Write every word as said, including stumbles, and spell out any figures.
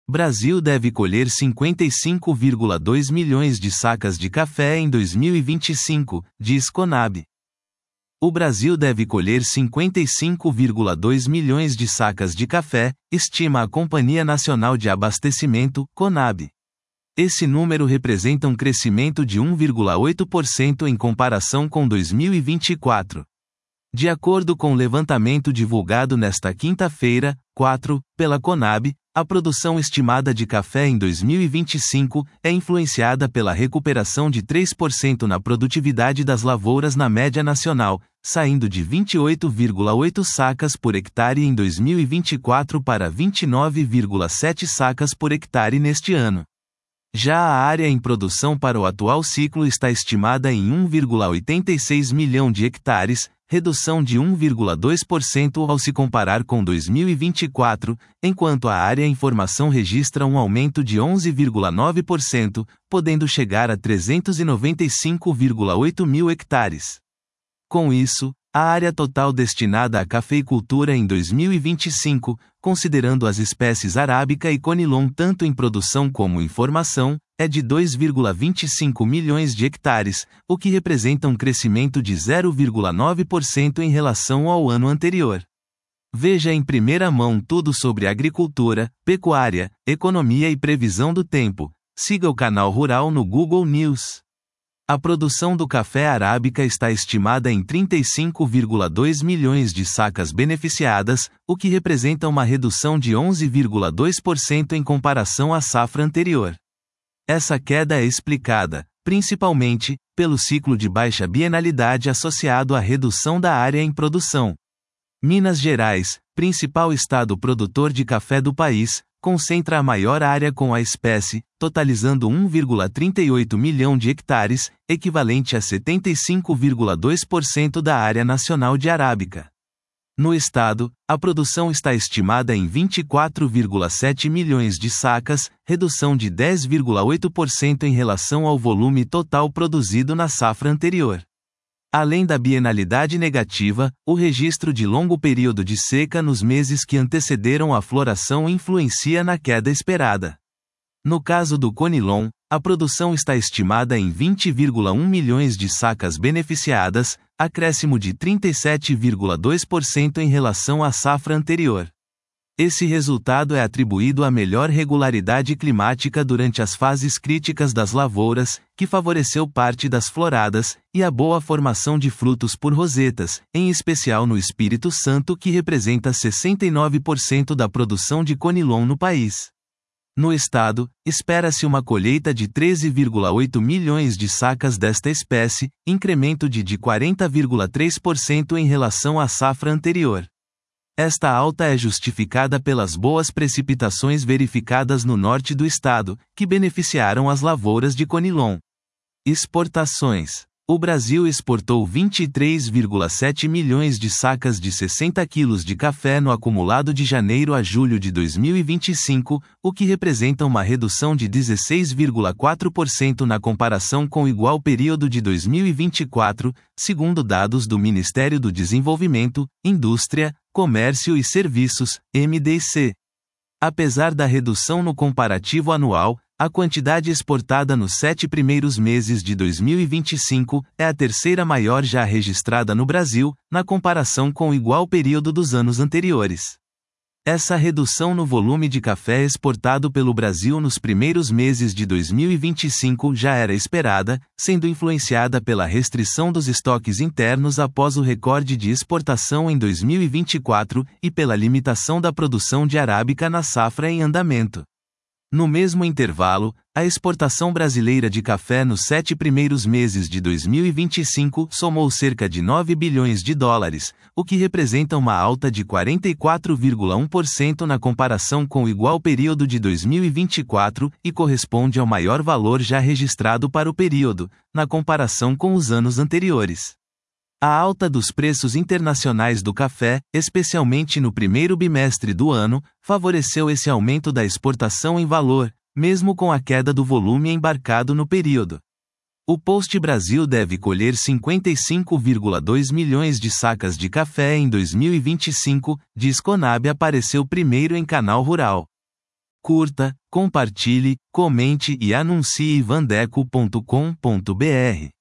Brasil deve colher cinquenta e cinco vírgula dois milhões de sacas de café em dois mil e vinte e cinco, diz Conab. O Brasil deve colher cinquenta e cinco vírgula dois milhões de sacas de café, estima a Companhia Nacional de Abastecimento, Conab. Esse número representa um crescimento de um vírgula oito por cento em comparação com dois mil e vinte e quatro. De acordo com o levantamento divulgado nesta quinta-feira, quatro, pela Conab, a produção estimada de café em dois mil e vinte e cinco é influenciada pela recuperação de três por cento na produtividade das lavouras na média nacional, saindo de vinte e oito vírgula oito sacas por hectare em dois mil e vinte e quatro para vinte e nove vírgula sete sacas por hectare neste ano. Já a área em produção para o atual ciclo está estimada em um vírgula oitenta e seis milhão de hectares, redução de um vírgula dois por cento ao se comparar com dois mil e vinte e quatro, enquanto a área em formação registra um aumento de onze vírgula nove por cento, podendo chegar a trezentos e noventa e cinco vírgula oito mil hectares. Com isso, a área total destinada à cafeicultura em dois mil e vinte e cinco, considerando as espécies arábica e conilon tanto em produção como em formação, é de dois vírgula vinte e cinco milhões de hectares, o que representa um crescimento de zero vírgula nove por cento em relação ao ano anterior. Veja em primeira mão tudo sobre agricultura, pecuária, economia e previsão do tempo. Siga o canal Rural no Google News. A produção do café arábica está estimada em trinta e cinco vírgula dois milhões de sacas beneficiadas, o que representa uma redução de onze vírgula dois por cento em comparação à safra anterior. Essa queda é explicada, principalmente, pelo ciclo de baixa bienalidade associado à redução da área em produção. Minas Gerais, principal estado produtor de café do país, concentra a maior área com a espécie, totalizando um vírgula trinta e oito milhão de hectares, equivalente a setenta e cinco vírgula dois por cento da área nacional de arábica. No estado, a produção está estimada em vinte e quatro vírgula sete milhões de sacas, redução de dez vírgula oito por cento em relação ao volume total produzido na safra anterior. Além da bienalidade negativa, o registro de longo período de seca nos meses que antecederam a floração influencia na queda esperada. No caso do conilon, a produção está estimada em vinte vírgula um milhões de sacas beneficiadas, acréscimo de trinta e sete vírgula dois por cento em relação à safra anterior. Esse resultado é atribuído à melhor regularidade climática durante as fases críticas das lavouras, que favoreceu parte das floradas, e à boa formação de frutos por rosetas, em especial no Espírito Santo, que representa sessenta e nove por cento da produção de conilon no país. No estado, espera-se uma colheita de treze vírgula oito milhões de sacas desta espécie, incremento de de quarenta vírgula três por cento em relação à safra anterior. Esta alta é justificada pelas boas precipitações verificadas no norte do estado, que beneficiaram as lavouras de conilon. Exportações. O Brasil exportou vinte e três vírgula sete milhões de sacas de sessenta quilos de café no acumulado de janeiro a julho de dois mil e vinte e cinco, o que representa uma redução de dezesseis vírgula quatro por cento na comparação com o igual período de dois mil e vinte e quatro, segundo dados do Ministério do Desenvolvimento, Indústria, Comércio e Serviços, M D C. Apesar da redução no comparativo anual, a quantidade exportada nos sete primeiros meses de dois mil e vinte e cinco é a terceira maior já registrada no Brasil, na comparação com o igual período dos anos anteriores. Essa redução no volume de café exportado pelo Brasil nos primeiros meses de dois mil e vinte e cinco já era esperada, sendo influenciada pela restrição dos estoques internos após o recorde de exportação em dois mil e vinte e quatro e pela limitação da produção de arábica na safra em andamento. No mesmo intervalo, a exportação brasileira de café nos sete primeiros meses de dois mil e vinte e cinco somou cerca de nove bilhões de dólares, o que representa uma alta de quarenta e quatro vírgula um por cento na comparação com o igual período de dois mil e vinte e quatro e corresponde ao maior valor já registrado para o período, na comparação com os anos anteriores. A alta dos preços internacionais do café, especialmente no primeiro bimestre do ano, favoreceu esse aumento da exportação em valor, mesmo com a queda do volume embarcado no período. O Post Brasil deve colher cinquenta e cinco vírgula dois milhões de sacas de café em dois mil e vinte e cinco, diz Conab, apareceu primeiro em Canal Rural. Curta, compartilhe, comente e anuncie vandeco ponto com ponto br.